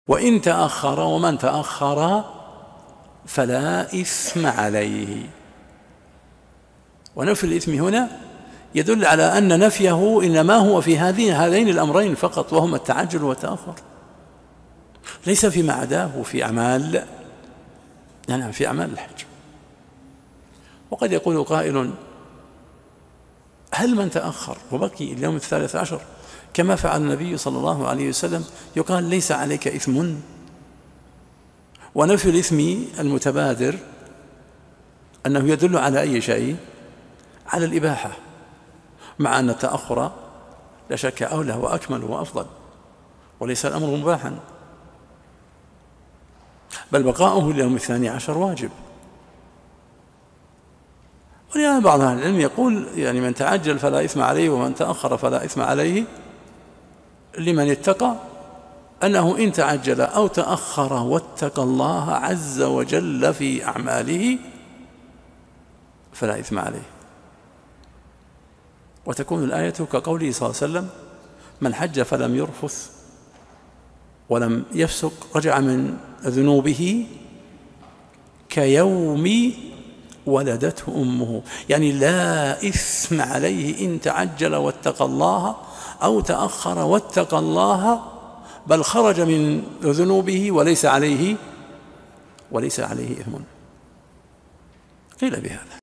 وإن تأخر ومن تأخر فلا إثم عليه. ونفي الإثم هنا يدل على أن نفيه إنما هو في هذين الأمرين فقط، وهما التعجل والتأخر، ليس فيما عداه في أعمال في أعمال الحج. وقد يقول قائل: هل من تأخر وبقي اليوم 13 كما فعل النبي صلى الله عليه وسلم يقال ليس عليك إثم؟ ونفي الإثم المتبادر أنه يدل على أي شيء؟ على الإباحة، مع أن التأخر لا شك أولى وأكمل وأفضل، وليس الأمر مباحا، بل بقاؤه اليوم 12 واجب. ولهذا بعض أهل العلم يقول من تعجل فلا إثم عليه ومن تأخر فلا إثم عليه، لمن اتقى أنه إن تعجل أو تأخر واتقى الله عز وجل في أعماله فلا إثم عليه. وتكون الآية كقوله صلى الله عليه وسلم: من حج فلم يرفث ولم يفسق رجع من ذنوبه كيوم ولدته أمه، لا إثم عليه إن تعجل واتقى الله أو تأخر واتقى الله، بل خرج من ذنوبه وليس عليه إثم. قيل بهذا.